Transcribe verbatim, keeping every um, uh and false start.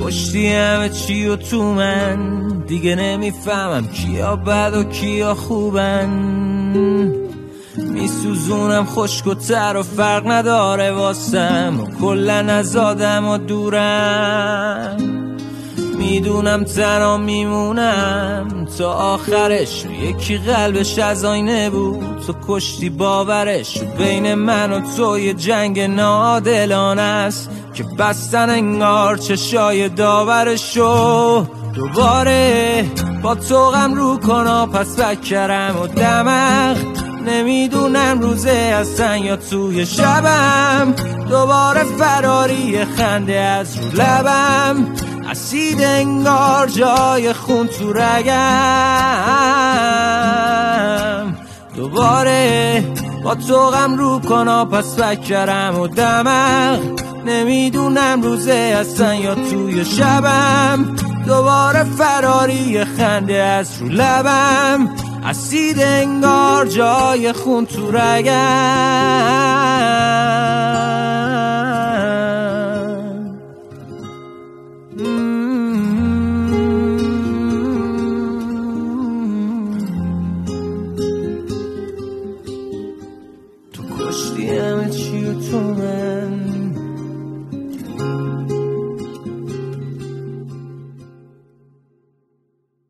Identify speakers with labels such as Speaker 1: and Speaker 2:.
Speaker 1: کشتی همه چی و تو من، دیگه نمیفهمم کیا بد و کیا خوبن. میسوزونم خشک و تر و فرق نداره واسم، و کلن از آدم و دورم. میدونم تنها میمونم تا آخرش، یکی قلبش از آینه بود تو کشتی باورش. و بین من و تو یه جنگ ناعادلانه است که بستن انگار چشای داورشو. دوباره با تو غم رو کنا پس بکرم و دمق، نمیدونم روزه هستن یا توی شبم. دوباره فراری خنده از رو لبم، اسید انگار جای خون تو رگم. دوباره با تو غم رو کنا پس بکرم و دمق، نمیدونم روزه هستن یا توی شبم. دوباره فراری خنده از رو لبم، اسید انگار جای خون تو رگم.